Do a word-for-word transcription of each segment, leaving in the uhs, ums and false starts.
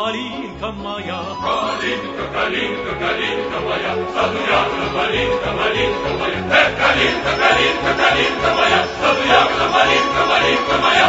малинка моя. Калинка, калинка, калинка моя, саду ягода, малинка, малинка моя. Эх, калинка, калинка, калинка моя, саду ягода, малинка, малинка моя.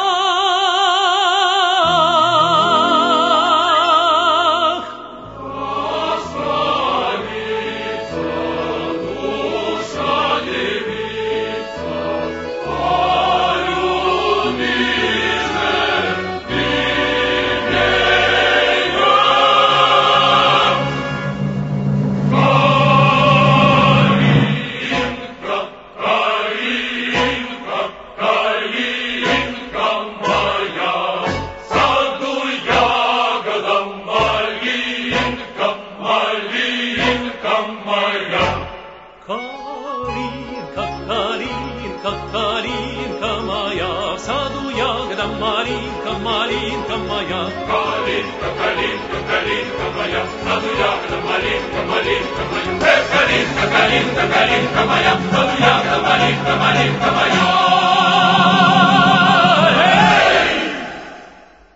Калинка, калинка, калинка моя, в саду ягода малинка, малинка моя. Калинка, калинка, калинка моя, в саду ягода малинка, малинка моя. Эх, калинка, калинка, калинка моя, в саду ягода малинка, малинка моя.